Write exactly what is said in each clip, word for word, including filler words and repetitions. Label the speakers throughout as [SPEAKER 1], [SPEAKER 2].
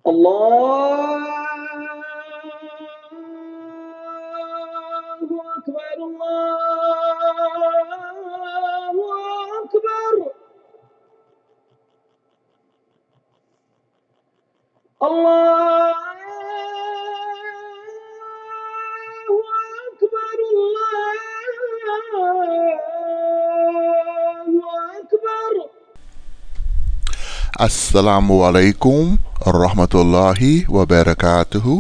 [SPEAKER 1] الله أكبر الله أكبر الله أكبر الله أكبر.
[SPEAKER 2] Assalamu alaikum rahmatullahi wa barakatuhu.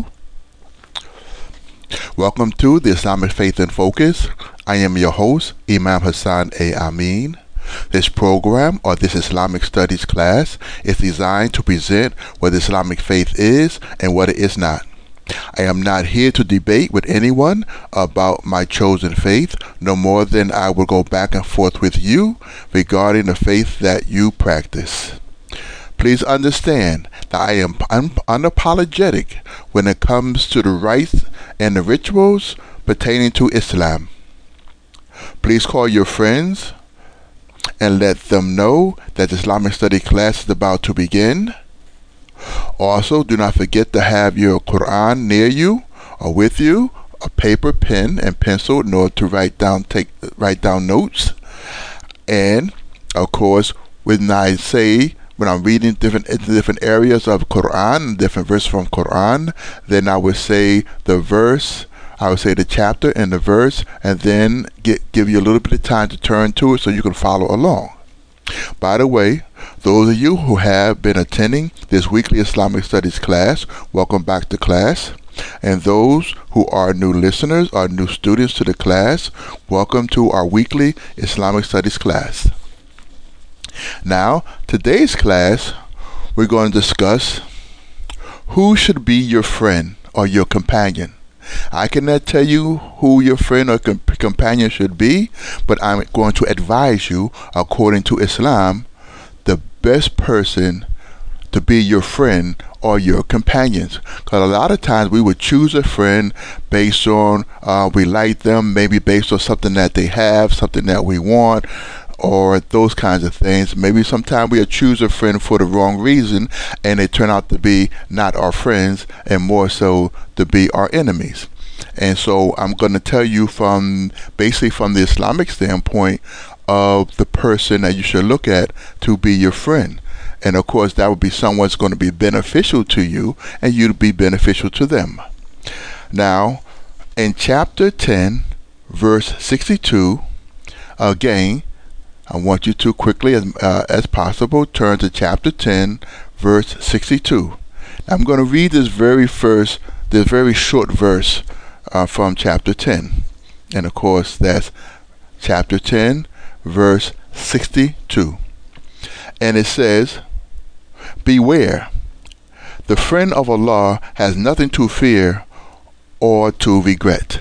[SPEAKER 2] Welcome to the Islamic Faith in Focus. I am your host, Imam Hassan A. Amin. This program, or this Islamic Studies class, is designed to present what Islamic faith is and what it is not. I am not here to debate with anyone about my chosen faith, no more than I will go back and forth with you regarding the faith that you practice. Please understand that I am un- unapologetic when it comes to the rites and the rituals pertaining to Islam. Please call your friends and let them know that the Islamic study class is about to begin. Also, do not forget to have your Quran near you or with you, a paper, pen, and pencil in order to write down take write down notes. And of course, when I say when I'm reading different different areas of Quran, different verses from Quran, then I would say the verse, I would say the chapter and the verse, and then get, give you a little bit of time to turn to it so you can follow along. By the way, those of you who have been attending this weekly Islamic Studies class, welcome back to class. And those who are new listeners or new students to the class, welcome to our weekly Islamic Studies class. Now, today's class, we're going to discuss who should be your friend or your companion. I cannot tell you who your friend or comp- companion should be, but I'm going to advise you, according to Islam, the best person to be your friend or your companions. Because a lot of times we would choose a friend based on uh, we like them, maybe based on something that they have, something that we want, or those kinds of things. Maybe sometimes we choose a friend for the wrong reason and they turn out to be not our friends and more so to be our enemies. And so I'm going to tell you from basically from the Islamic standpoint of the person that you should look at to be your friend. And of course that would be someone that's going to be beneficial to you and you to be beneficial to them. Now in chapter ten verse sixty-two, again, I want you to quickly as, uh, as possible turn to chapter ten, verse sixty-two. I'm going to read this very first, this very short verse uh, from chapter ten. And of course, that's chapter ten, verse sixty-two. And it says, "Beware, the friend of Allah has nothing to fear or to regret."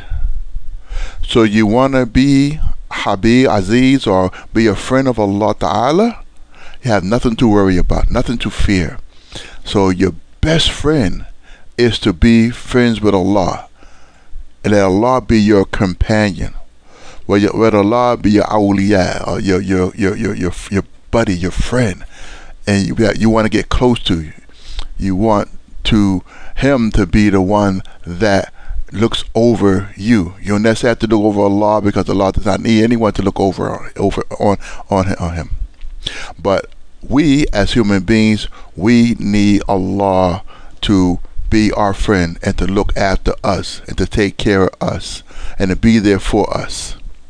[SPEAKER 2] So you want to be Habib Aziz or be a friend of Allah Ta'ala, you have nothing to worry about, nothing to fear. So your best friend is to be friends with Allah, and let Allah be your companion. Let Allah be your awliya, or your your your your your, your buddy, your friend, and you you want to get close to you. You want to him to be the one that looks over you. You don't necessarily have to look over Allah, because Allah does not need anyone to look over over on on, on him. But we as human beings, we need Allah to be our friend and to look after us and to take care of us and to be there for us.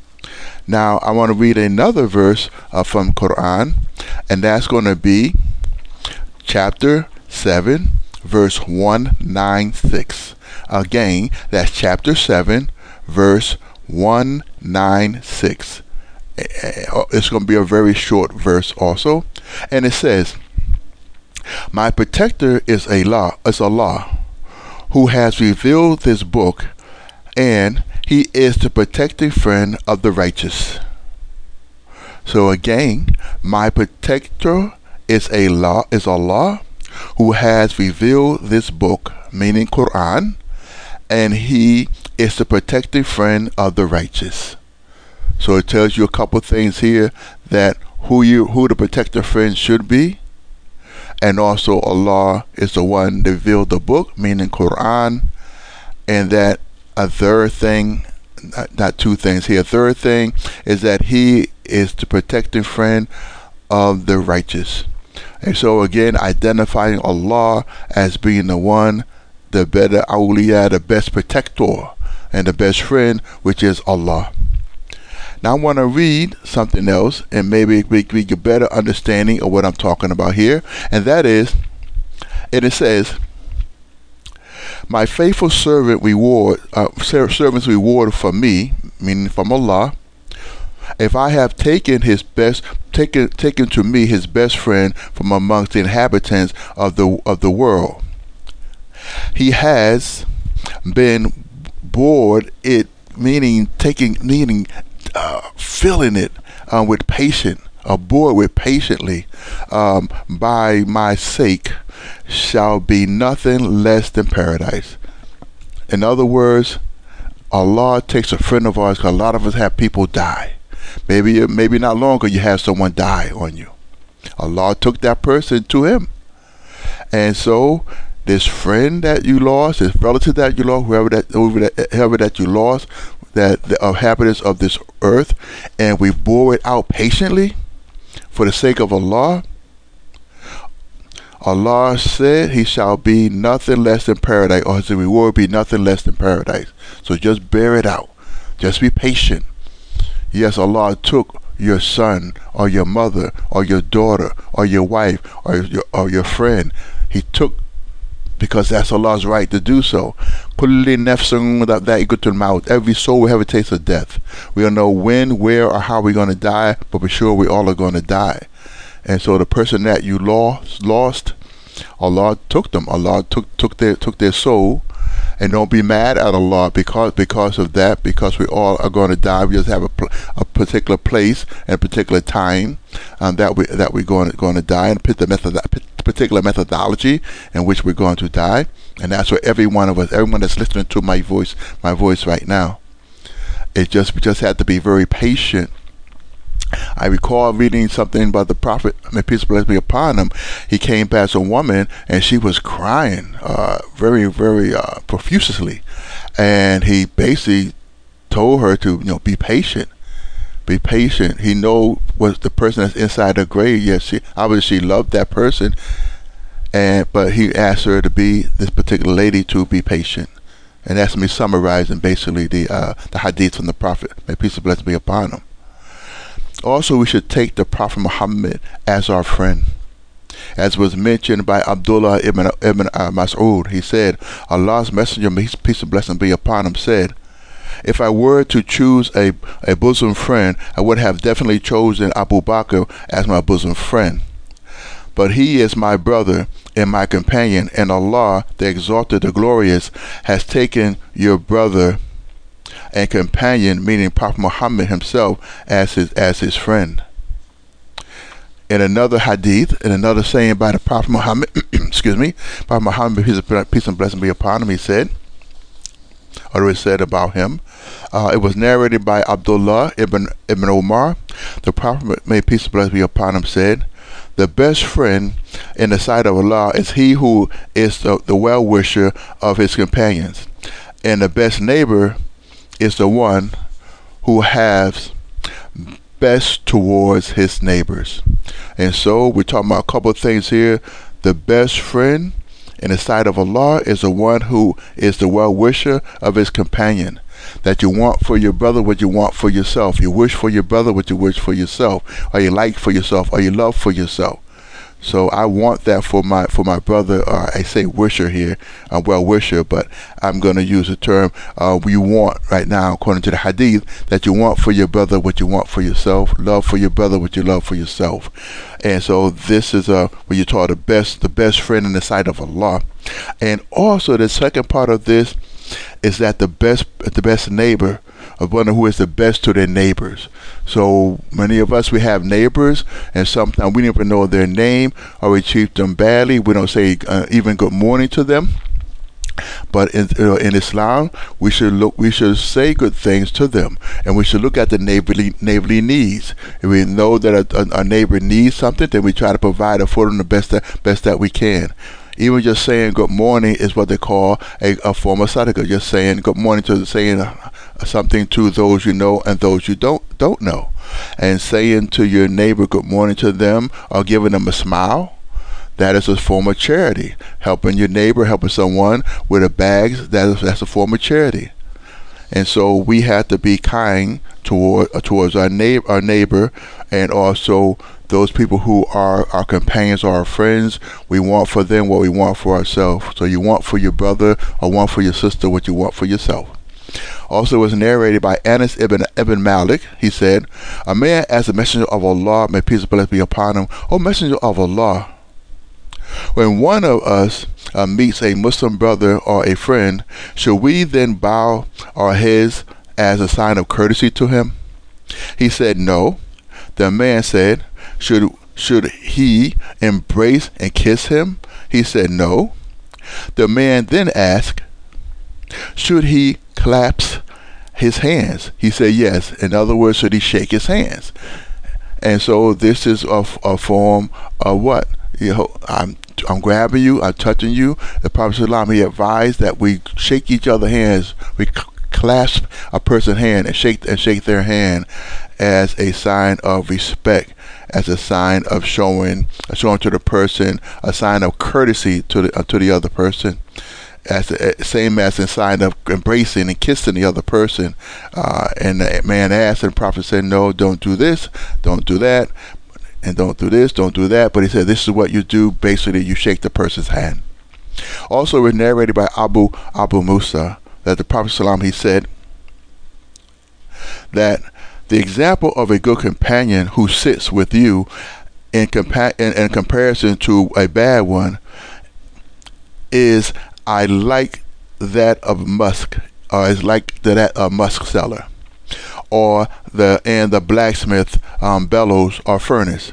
[SPEAKER 2] Now I want to read another verse uh, from Quran, and that's going to be chapter seven, verse one ninety-six. Again, that's chapter seven, verse one ninety-six. It's going to be a very short verse also. And it says, "My protector is Allah, is Allah, who has revealed this book, and he is the protecting friend of the righteous." So again, my protector is Allah, is Allah, who has revealed this book, meaning Quran, and he is the protecting friend of the righteous. So it tells you a couple things here that who you who the protector friend should be, and also Allah is the one that revealed the book, meaning Quran, and that a third thing, not, not two things here, a third thing is that he is the protecting friend of the righteous. And so again, identifying Allah as being the one, the better awliya, the best protector, and the best friend, which is Allah. Now I want to read something else, and maybe we, we get a better understanding of what I'm talking about here. And that is, and it says, my faithful servant reward, uh, servant's reward for me, meaning from Allah, if I have taken his best, taken taken to me his best friend from amongst the inhabitants of the of the world. He has been bored it, meaning taking, meaning uh, filling it uh, with patience, or bored with patiently, um, by my sake, shall be nothing less than paradise. In other words, Allah takes a friend of ours, because a lot of us have people die. Maybe maybe not long ago you had someone die on you. Allah took that person to him. And so this friend that you lost, this relative that you lost, whoever that whoever that, whoever that you lost, that the inhabitants of this earth, and we bore it out patiently for the sake of Allah, Allah said he shall be nothing less than paradise, or his reward be nothing less than paradise. So just bear it out. Just be patient. Yes, Allah took your son, or your mother, or your daughter, or your wife, or your, or your friend. He took, because that's Allah's right to do so. Kulli nafsin dha'iqatul maut. Every soul will have a taste of death. We don't know when, where, or how we're going to die, but we're sure we all are going to die. And so the person that you lost, lost, Allah took them. Allah took took their took their soul. And don't be mad at Allah because because of that, because we all are going to die. We just have a, a particular place and a particular time um, that we that we're going to, going to die, and the method, particular methodology in which we're going to die. And that's what every one of us, everyone that's listening to my voice, my voice right now, it just we just have to be very patient. I recall reading something about the Prophet, may peace and blessings be upon him. He came past a woman, and she was crying uh, very, very uh, profusely, and he basically told her to, you know, be patient, be patient. He know was the person that's inside the grave. Yes, she obviously she loved that person, and but he asked her to be this particular lady to be patient, and that's me summarizing basically the uh, the hadith from the Prophet, may peace and blessings be upon him. Also, we should take the Prophet Muhammad as our friend. As was mentioned by Abdullah ibn, ibn uh, Mas'ud, he said, Allah's Messenger, may his peace and blessing be upon him, said, if I were to choose a, a bosom friend, I would have definitely chosen Abu Bakr as my bosom friend. But he is my brother and my companion, and Allah, the Exalted, the Glorious, has taken your brother and companion, meaning Prophet Muhammad himself, as his as his friend. In another hadith, in another saying by the Prophet Muhammad, excuse me, Prophet Muhammad, peace and blessing be upon him, he said, or it said about him, uh, it was narrated by Abdullah ibn ibn Umar. The Prophet, may peace and blessing be upon him, said, the best friend in the sight of Allah is he who is the, the well-wisher of his companions, and the best neighbor is the one who has best towards his neighbors. And so we're talking about a couple of things here. The best friend in the sight of Allah is the one who is the well-wisher of his companion. That you want for your brother what you want for yourself. You wish for your brother what you wish for yourself, or you like for yourself, or you love for yourself. So I want that for my for my brother. Uh, I say wisher here, uh, well wisher, but I'm going to use the term uh, you want right now, according to the hadith, that you want for your brother what you want for yourself, love for your brother what you love for yourself. And so this is uh, what you call the best, the best friend in the sight of Allah. And also the second part of this is that the best, the best neighbor, of one who is the best to their neighbors. So many of us, we have neighbors, and sometimes we don't even know their name, or we treat them badly. We don't say uh, even good morning to them, But in, you know, in Islam, we should look, we should say good things to them, and we should look at the neighborly neighborly needs. If we know that a, a, a neighbor needs something, then we try to provide it for them the best that best that we can. Even just saying good morning is what they call a, a form of sadaqah. Just saying good morning to saying uh, something to those you know and those you don't don't know, and saying to your neighbor good morning to them or giving them a smile. That is a form of charity. Helping your neighbor, helping someone with a bag, that is, that's a form of charity. And so we have to be kind toward uh, towards our neighbor, our neighbor, and also those people who are our companions or our friends. We want for them what we want for ourselves. So you want for your brother or want for your sister what you want for yourself. Also, it was narrated by Anas ibn ibn Malik. He said, "A man asked the Messenger of Allah, may peace and blessings be upon him, O Messenger of Allah, when one of us uh, meets a Muslim brother or a friend, should we then bow our heads as a sign of courtesy to him?" He said, "No." The man said, should should he embrace and kiss him?" He said, "No." The man then asked, should he clasp his hands? He said, "Yes." In other words, should he shake his hands? And so this is a, a form of what? You know, I'm I'm grabbing you, I'm touching you. The Prophet ﷺ, he advised that we shake each other's hands, we c- clasp a person's hand and shake and shake their hand as a sign of respect, as a sign of showing showing to the person, a sign of courtesy to the uh, to the other person, as the uh, same as a sign of embracing and kissing the other person. Uh, and the man asked, and the Prophet said, "No, don't do this, don't do that. And don't do this, don't do that." But he said, this is what you do. Basically, you shake the person's hand. Also, it was narrated by Abu Abu Musa that the Prophet ﷺ, he said that the example of a good companion who sits with you in, compa- in, in comparison to a bad one is I like that of musk, or is like that of musk seller, or the and the blacksmith um, bellows or furnace.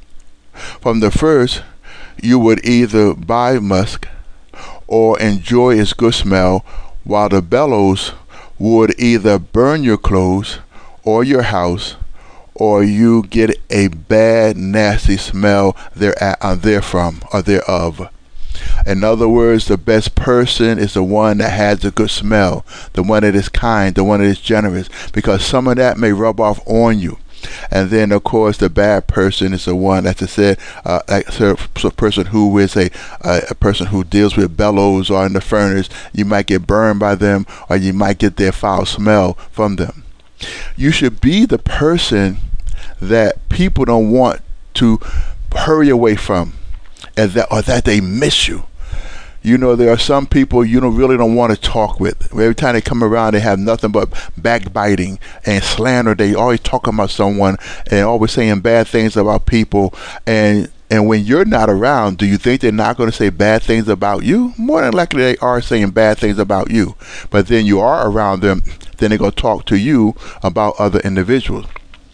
[SPEAKER 2] From the first, you would either buy musk or enjoy its good smell, while the bellows would either burn your clothes or your house, or you get a bad, nasty smell there uh, therefrom or thereof. In other words, the best person is the one that has a good smell, the one that is kind, the one that is generous, because some of that may rub off on you. And then, of course, the bad person is the one, as I said, uh, a, a person who is a, a a person who deals with bellows or in the furnace. You might get burned by them, or you might get their foul smell from them. You should be the person that people don't want to hurry away from, and that or that they miss you. You know, there are some people you don't really don't want to talk with. Every time they come around, they have nothing but backbiting and slander. They always talking about someone and always saying bad things about people. And and when you're not around, do you think they're not going to say bad things about you? More than likely, they are saying bad things about you. But then you are around them, then they're going to talk to you about other individuals.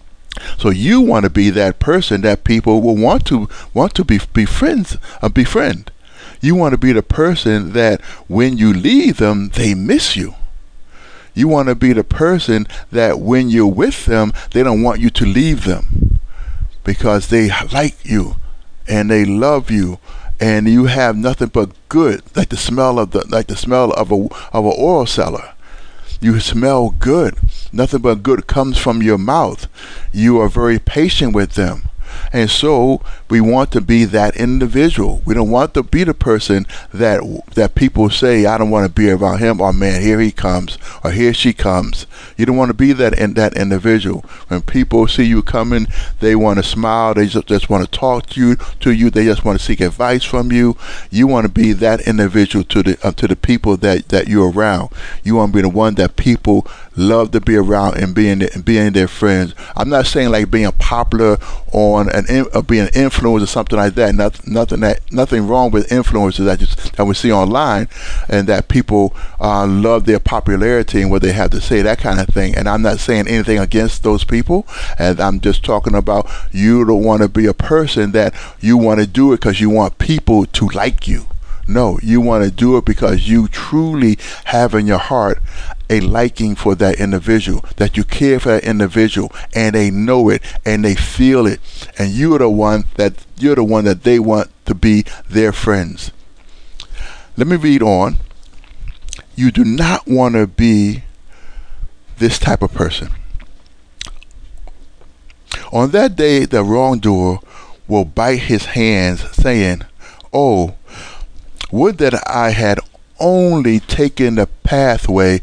[SPEAKER 2] So you want to be that person that people will want to want to be be friends, uh, befriend. You want to be the person that when you leave them, they miss you. You want to be the person that when you're with them, they don't want you to leave them, because they like you and they love you, and you have nothing but good, like the smell of the like the smell of a of an oil cellar. You smell good. Nothing but good comes from your mouth. You are very patient with them. And so we want to be that individual. We don't want to be the person that that people say, I don't want to be around him, or man, here he comes, or here she comes. You don't want to be that in that individual. When people see you coming, they want to smile, they just, just want to talk to you to you, they just want to seek advice from you. You want to be that individual to the uh, to the people that, that you're around. You want to be the one that people love to be around and being and being their friends. I'm not saying like being popular on an uh, being an influencer or something like that. Nothing, nothing that nothing wrong with influencers that just that we see online, and that people uh, love their popularity and what they have to say, that kind of thing. And I'm not saying anything against those people, and I'm just talking about you don't want to be a person that you want to do it because you want people to like you. No, you want to do it because you truly have in your heart a liking for that individual, that you care for that individual, and they know it and they feel it, and you're the one that you're the one that they want to be their friends. Let me read on. You do not want to be this type of person. On that day, the wrongdoer will bite his hands, saying, "Oh, would that I had only taken the pathway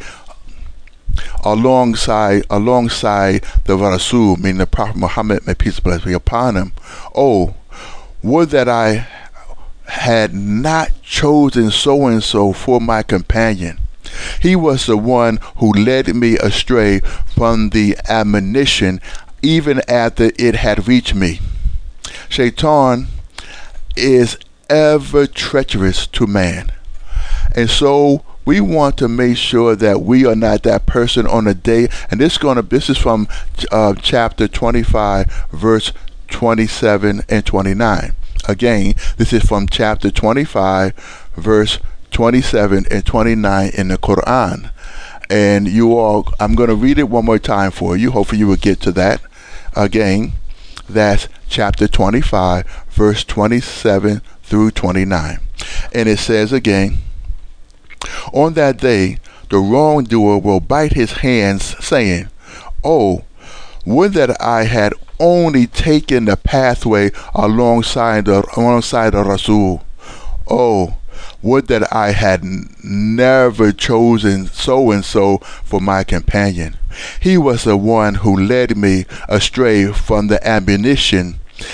[SPEAKER 2] alongside alongside the Rasul," meaning the Prophet Muhammad, may peace and blessings be upon him. "Oh, would that I had not chosen so-and-so for my companion. He was the one who led me astray from the admonition even after it had reached me." Shaitan is ever treacherous to man. And so we want to make sure that we are not that person on the day. And this is going to, this is from uh, chapter twenty-five, verse twenty-seven and twenty-nine. Again, this is from chapter twenty-five, verse twenty-seven and twenty-nine in the Quran. And you all, I'm going to read it one more time for you. Hopefully you will get to that. Again, that's chapter twenty-five, verse twenty-seven through twenty-nine. And it says again, "On that day, the wrongdoer will bite his hands, saying, 'Oh, would that I had only taken the pathway alongside the, alongside the Rasul. Oh, would that I had n- never chosen so-and-so for my companion. He was the one who led me astray from the admonition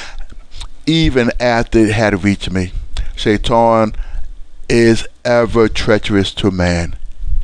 [SPEAKER 2] even after it had reached me.'" Shaitan is ever treacherous to man.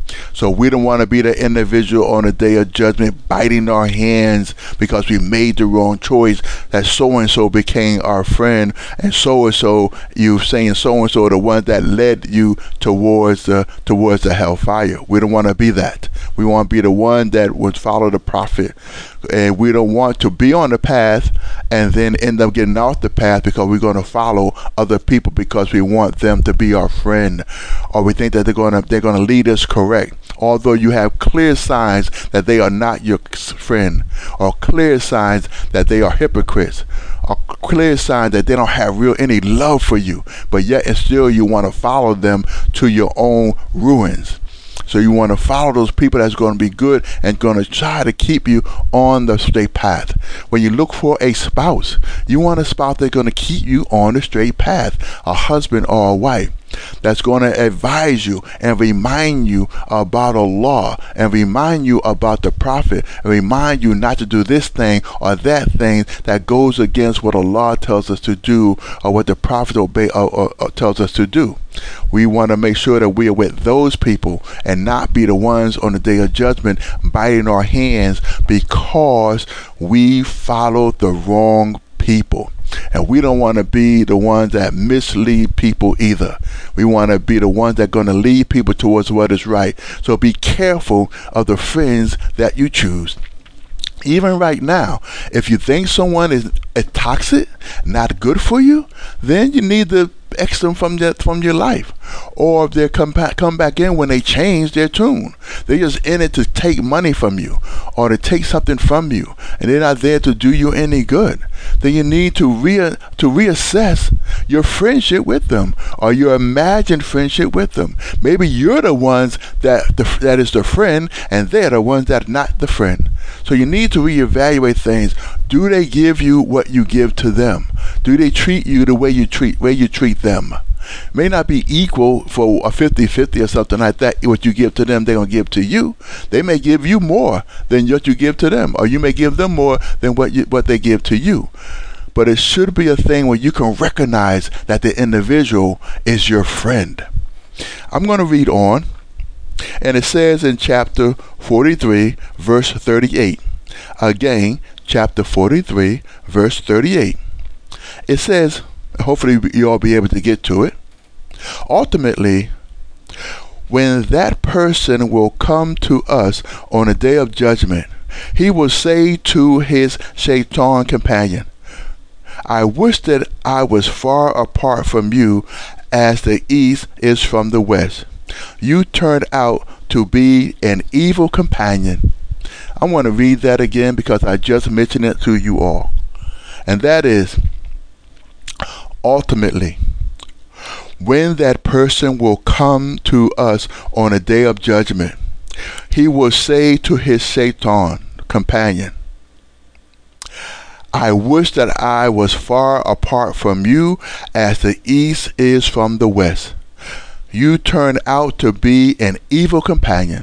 [SPEAKER 2] So we don't want to be the individual on the day of judgment biting our hands because we made the wrong choice, that so-and-so became our friend, and so-and-so, you saying so-and-so the one that led you towards the towards the hellfire. We don't want to be that. We want to be the one that would follow the prophet. And we don't want to be on the path and then end up getting off the path because we're going to follow other people because we want them to be our friend, or we think that they're going to they're going to lead us correct, although you have clear signs that they are not your friend, or clear signs that they are hypocrites, or clear signs that they don't have real any love for you, but yet and still you want to follow them to your own ruins. So you want to follow those people that's going to be good and going to try to keep you on the straight path. When you look for a spouse, you want a spouse that's going to keep you on the straight path, a husband or a wife that's going to advise you and remind you about Allah, and remind you about the prophet, and remind you not to do this thing or that thing that goes against what Allah tells us to do, or what the prophet obey, or, or, or tells us to do. We want to make sure that we are with those people and not be the ones on the day of judgment biting our hands because we followed the wrong people. And we don't want to be the ones that mislead people either. We want to be the ones that are going to lead people towards what is right. So be careful of the friends that you choose. Even right now, if you think someone is a toxic, not good for you, then you need to X them from that from your life. Or if they come back come back in when they change their tune, they're just in it to take money from you or to take something from you, and they're not there to do you any good. Then you need to re to reassess your friendship with them, or your imagined friendship with them. Maybe you're the ones that the, that is the friend, and they're the ones that are not the friend. So you need to reevaluate things. Do they give you what you give to them? Do they treat you the way you treat way you treat them? May not be equal for a fifty-fifty or something like that. What you give to them, they're going to give to you. They may give you more than what you give to them, or you may give them more than what you, what they give to you. But it should be a thing where you can recognize that the individual is your friend. I'm going to read on, and it says in chapter forty-three, verse thirty-eight. Again, chapter forty-three, verse thirty-eight. It says, hopefully you all be able to get to it. Ultimately, when that person will come to us on the day of judgment, he will say to his shaitan companion, "I wish that I was far apart from you as the east is from the west. You turned out to be an evil companion. I want to read that again because I just mentioned it to you all. And that is, ultimately, when that person will come to us on a day of judgment, he will say to his shaitan companion, I wish that I was far apart from you as the east is from the west. You turned out to be an evil companion.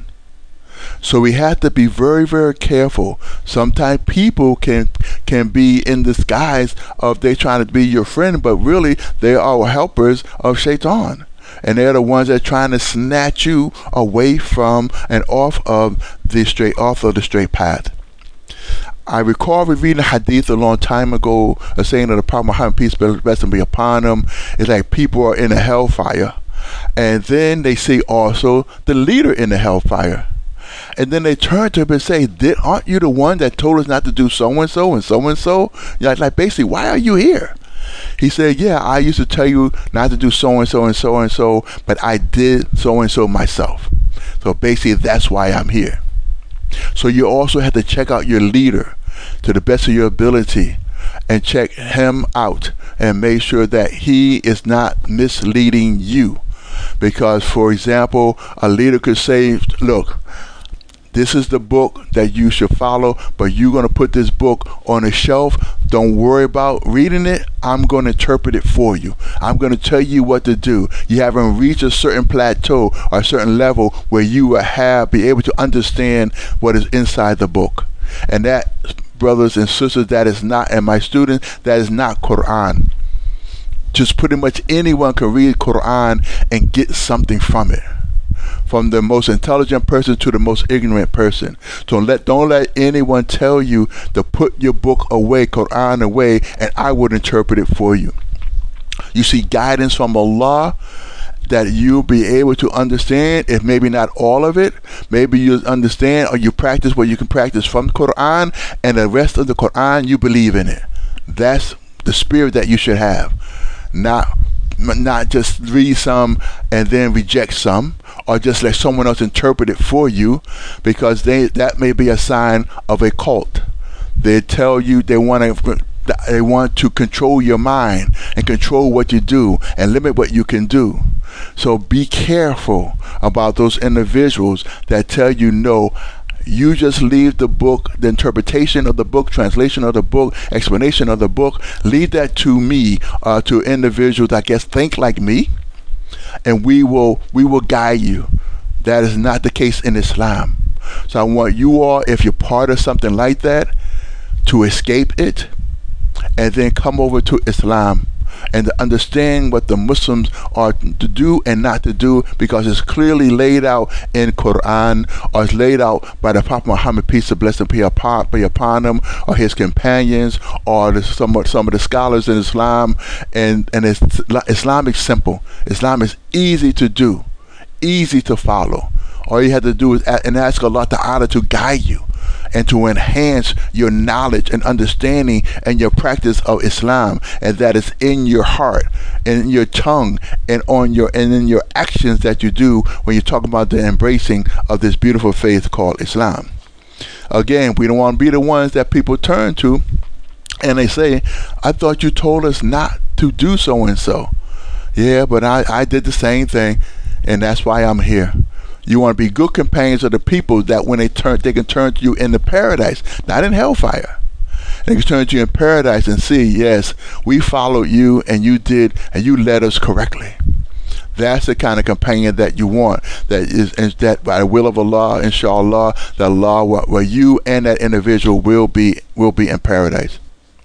[SPEAKER 2] So we have to be very, very careful. Sometimes people can can be in disguise of they trying to be your friend, but really they are helpers of Shaitan. And they're the ones that are trying to snatch you away from and off of the straight off of the straight path. I recall reading a hadith a long time ago, a saying of the Prophet Muhammad, peace be rest and be upon him. It's like people are in a hellfire, and then they see also the leader in the hellfire. And then they turn to him and say, Did, aren't you the one that told us not to do so-and-so and so-and-so? Like, like basically, why are you here? He said, yeah, I used to tell you not to do so-and-so and so-and-so, but I did so-and-so myself. So basically, that's why I'm here. So you also have to check out your leader to the best of your ability and check him out and make sure that he is not misleading you. Because, for example, a leader could say, look, this is the book that you should follow, but you're going to put this book on a shelf. Don't worry about reading it. I'm going to interpret it for you. I'm going to tell you what to do. You haven't reached a certain plateau or a certain level where you will have be able to understand what is inside the book. And that, brothers and sisters, that is not, and my students, that is not Quran. Just pretty much anyone can read Quran and get something from it. From the most intelligent person to the most ignorant person. So let don't let anyone tell you to put your book away, Quran away, and I would interpret it for you. You see guidance from Allah that you'll be able to understand, if maybe not all of it. Maybe you understand or you practice what you can practice from the Quran, and the rest of the Quran you believe in it. That's the spirit that you should have. Not not just read some and then reject some, or just let someone else interpret it for you, because they that may be a sign of a cult. They tell you they want to they want to control your mind and control what you do and limit what you can do. So be careful about those individuals that tell you no. You just leave the book, the interpretation of the book, translation of the book, explanation of the book. Leave that to me, uh, to individuals that I guess think like me, and we will we will guide you. That is not the case in Islam. So I want you all, if you're part of something like that, to escape it, and then come over to Islam and to understand what the Muslims are to do and not to do, because it's clearly laid out in Quran, or it's laid out by the Prophet Muhammad, peace and blessing be upon, be upon him, or his companions, or the, some, some of the scholars in Islam. And, and it's, Islam is simple. Islam is easy to do, easy to follow. All you have to do is a- and ask Allah Ta'ala to guide you and to enhance your knowledge and understanding and your practice of Islam, and that is in your heart, in your tongue, and on your and in your actions that you do when you talk about the embracing of this beautiful faith called Islam. Again, we don't want to be the ones that people turn to and they say, I thought you told us not to do so and so. Yeah, but I, I did the same thing, and that's why I'm here. You want to be good companions of the people that when they turn, they can turn to you in the paradise, not in hellfire. They can turn to you in paradise and see, yes, we followed you and you did, and you led us correctly. That's the kind of companion that you want. That is, is that by the will of Allah, inshallah, that Allah, where you and that individual will be will be in paradise.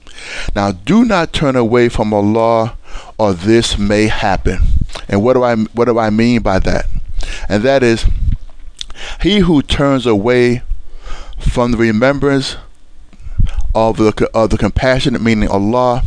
[SPEAKER 2] Now, do not turn away from Allah, or this may happen. And what do I what do I mean by that? And that is, he who turns away from the remembrance of the of the compassionate, meaning Allah,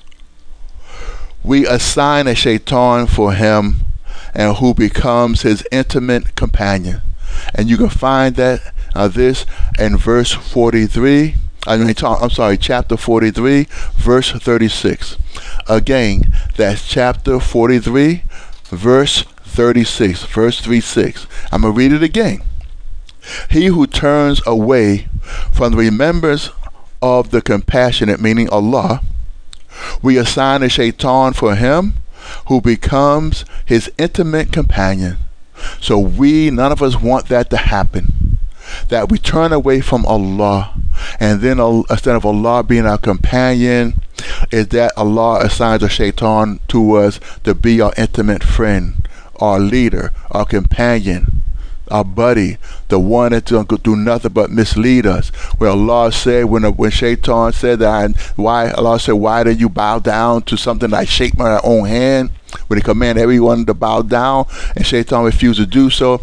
[SPEAKER 2] we assign a shaitan for him, and who becomes his intimate companion. And you can find that uh, this in verse forty-three. I mean, I'm sorry, chapter forty-three, verse thirty-six. Again, that's chapter forty-three, verse thirty-six, verse three six. I'm going to read it again. He who turns away from the remembrance of the compassionate, meaning Allah, we assign a shaitan for him who becomes his intimate companion. So we, none of us want that to happen, that we turn away from Allah, and then uh, instead of Allah being our companion, is that Allah assigns a shaitan to us to be our intimate friend, our leader, our companion, our buddy, the one that's going to do nothing but mislead us. Where Allah said, when when Shaitan said that, I, why Allah said, why did you bow down to something like shake my own hand? When He commanded everyone to bow down, and Shaitan refused to do so.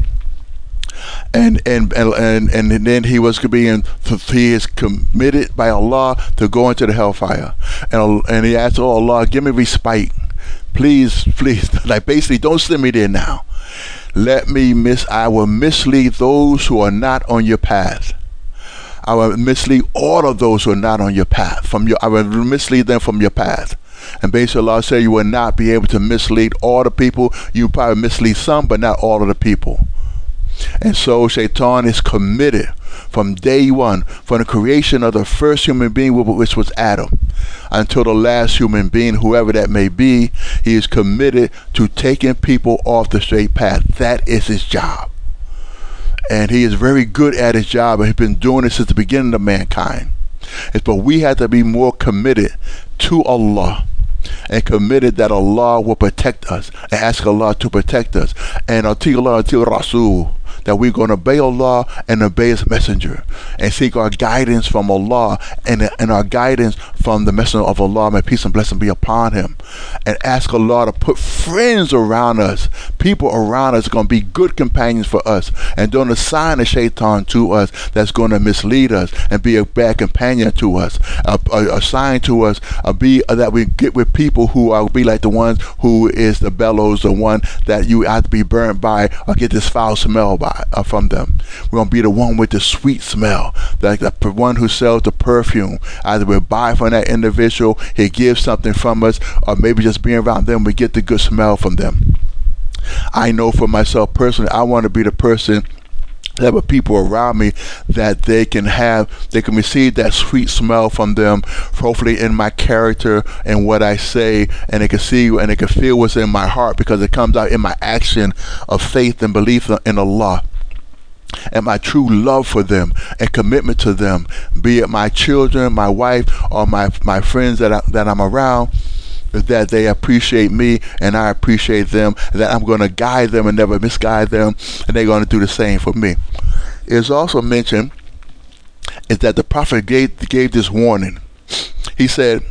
[SPEAKER 2] And and and and, and then he was being he is committed by Allah to go into the hellfire, and and he asked, oh Allah, give me respite, please, please, like basically, don't send me there now. Let me miss. I will mislead those who are not on your path. I will mislead all of those who are not on your path. From your, I will mislead them from your path. And basically, Allah said you will not be able to mislead all the people. You probably mislead some, but not all of the people. And so Shaitan is committed from day one, from the creation of the first human being, which was Adam, until the last human being, whoever that may be. He is committed to taking people off the straight path. That is his job. And he is very good at his job, and he's been doing it since the beginning of mankind. It's, but we have to be more committed to Allah, and committed that Allah will protect us, and ask Allah to protect us, and until Allah, until Rasul, that we're going to obey Allah and obey His messenger, and seek our guidance from Allah, and, and our guidance from the messenger of Allah, may peace and blessing be upon him, and ask Allah to put friends around us, people around us going to be good companions for us, and don't assign a shaitan to us that's going to mislead us and be a bad companion to us. Uh, uh, assign to us uh, be uh, that we get with people who are be like the ones who is the bellows, the one that you have to be burnt by or get this foul smell by uh, from them. We're going to be the one with the sweet smell, like the one who sells the perfume. Either we buy from that individual, he gives something from us, or maybe just being around them, we get the good smell from them. I know for myself personally, I want to be the person that with people around me, that they can have, they can receive that sweet smell from them, hopefully in my character and what I say, and they can see and they can feel what's in my heart, because it comes out in my action of faith and belief in Allah, and my true love for them and commitment to them, be it my children, my wife, or my my friends that I, that I'm around, that they appreciate me and I appreciate them, that I'm going to guide them and never misguide them, and they're going to do the same for me. It's also mentioned is that the Prophet gave, gave this warning. He said,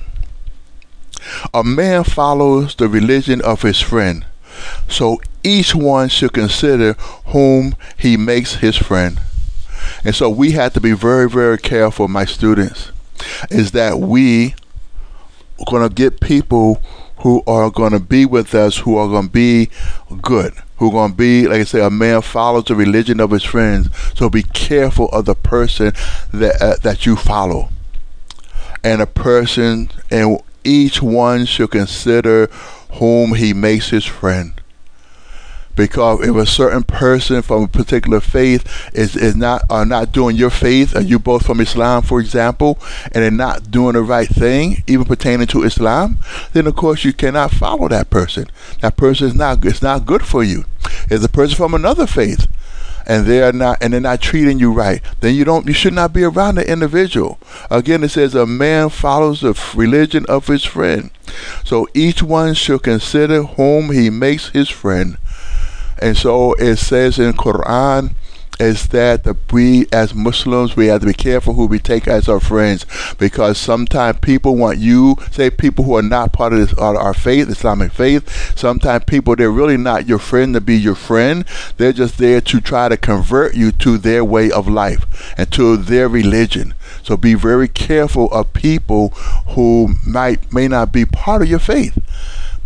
[SPEAKER 2] a man follows the religion of his friend, so each one should consider whom he makes his friend. And so we have to be very, very careful, my students, is that we going to get people who are going to be with us, who are going to be good, who are going to be, like I say, a man follows the religion of his friends. So be careful of the person that uh, that you follow, and a person, and each one should consider whom he makes his friend. Because if a certain person from a particular faith is, is not are not doing your faith, and you both from Islam, for example, and they're not doing the right thing, even pertaining to Islam, then of course you cannot follow that person. That person is not it's not good for you. If a person from another faith, and they are not and they're not treating you right, then you don't you should not be around the individual. Again, it says a man follows the religion of his friend. So each one should consider whom he makes his friend. And so it says in Quran is that the, we as Muslims, we have to be careful who we take as our friends, because sometimes people want you, say people who are not part of this, our, our faith, Islamic faith, sometimes people, they're really not your friend to be your friend. They're just there to try to convert you to their way of life and to their religion. So be very careful of people who might may not be part of your faith,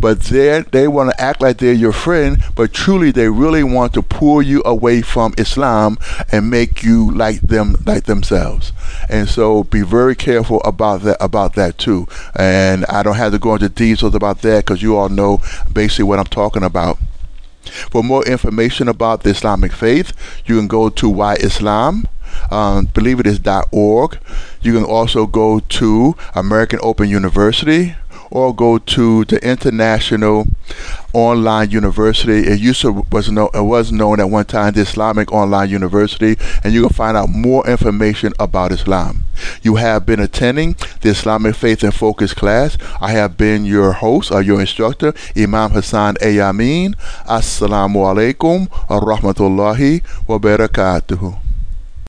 [SPEAKER 2] but they they want to act like they're your friend, but truly they really want to pull you away from Islam and make you like them, like themselves. And so be very careful about that, about that too. And I don't have to go into details about that because you all know basically what I'm talking about. For more information about the Islamic faith, you can go to Why Islam. Um, believe it is .org. You can also go to American Open University or go to the International Online University. It used to was known, it was known at one time the Islamic Online University, and you can find out more information about Islam. You have been attending the Islamic Faith and Focus class. I have been your host or your instructor, Imam Hassan A. Amin. Assalamu alaikum wa rahmatullahi wa barakatuhu.